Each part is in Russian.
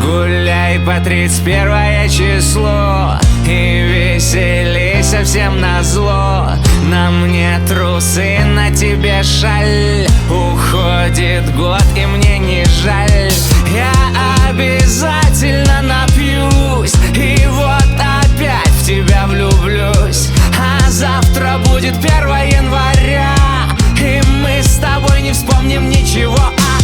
Гуляй по 31 число и веселей совсем назло. На мне трусы, на тебе шаль. Уходит год и мне не жаль. Я обязательно напьюсь и вот опять в тебя влюблюсь. А завтра будет 1 января, и мы с тобой не вспомним ничего.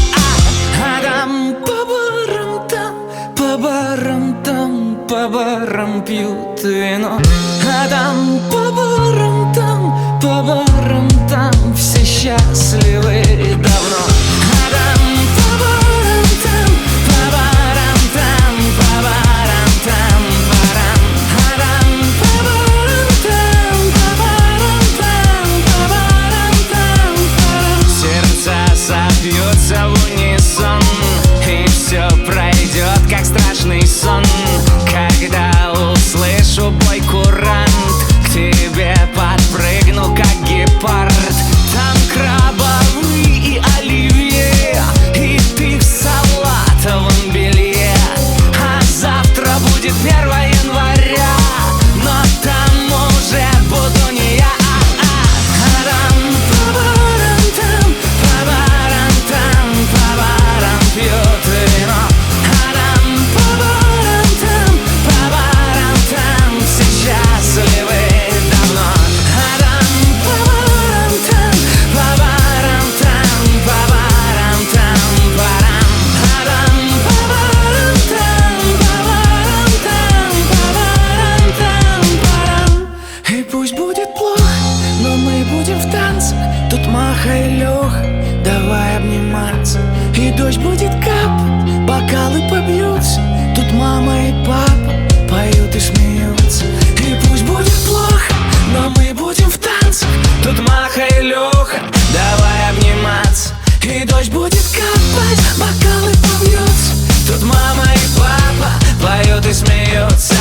А там по барам там, по барам там, по барам пьют вино. А там по барам там, по барам там все счастливы давно. А там по барам там, по барам там, по барам там, барам. А там по барам там, по барам там, по барам там, барам. Сердца собьются в унисон, и все пройдет, как страшный сон. Когда услышу бой курант, к тебе подпрыгну, как гепард. Там крабовые и оливье, и ты в салатовом белье. А завтра будет 1 января, но там уже буду не я. А там по барам там, по барам там, по барам пьют вино. А там по барам там, по барам там все счастливы давно. А там по барам там, по барам там, по барам там, барам. А там по барам там, по барам там, по барам там, барам. И пусть будет плохо, но мы будем в танце. Тут Маха и Леха, давай обниматься. И дождь будет капать, бокалы побьются. Тут мама и папа поют и смеются. И пусть будет плохо, но мы будем в танцах. Тут Маха и Леха, давай обниматься. И дождь будет капать, бокалы побьются. Тут мама и папа поют и смеются.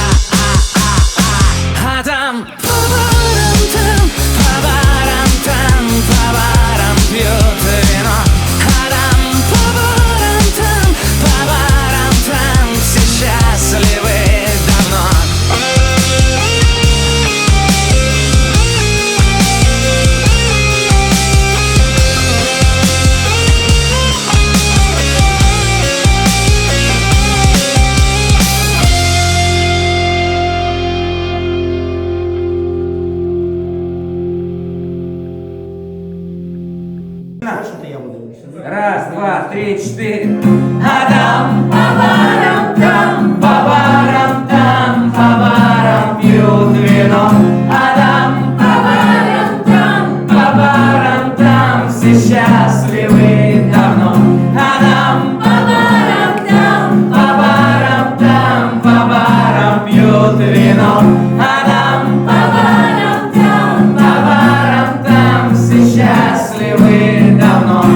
А там по барам там, по барам там, по барам пьют вино. А там по барам там, по барам там все счастливы давно. Раз, два, три, 4. А там по барам там, по барам там, по барам пьют вино. А там по барам там, по барам там все счастливы давно. А там по барам там, по барам там, по барам пьют вино. А